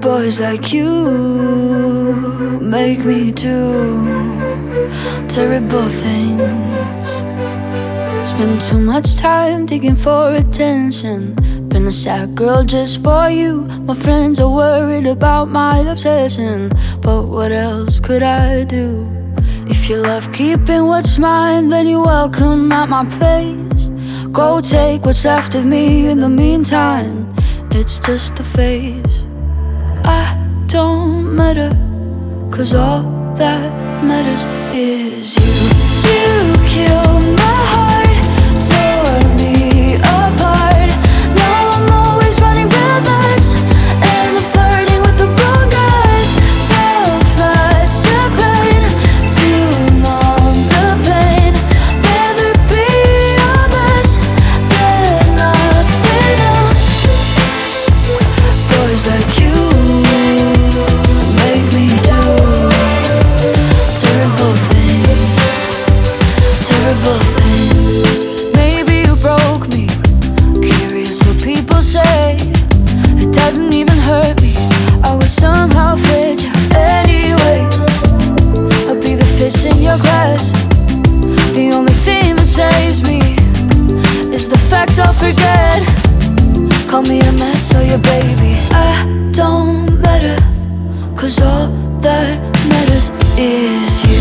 Boys like you make me do terrible things. Spend too much time digging for attention. Been a sad girl just for you. My friends are worried about my obsession, but what else could I do? If you love keeping what's mine, then you're welcome at my place. Go take what's left of me. In the meantime, it's just a phase. I don't matter, 'cause all that matters is you. You killed my heart, tore me apart. Now I'm always running red lights, and I'm flirting with the wrong guys. Self-discipline to numb the pain. Rather be honest than nothing else. Boys like you make me do terrible things, terrible things. Maybe you broke me, curious what people say. It doesn't even hurt me, I will somehow fit you anyway. I'll be the fish in your glass. The only thing that saves me is the fact I'll forget. Call me a mess or your baby. I don't matter, 'cause all that matters is you.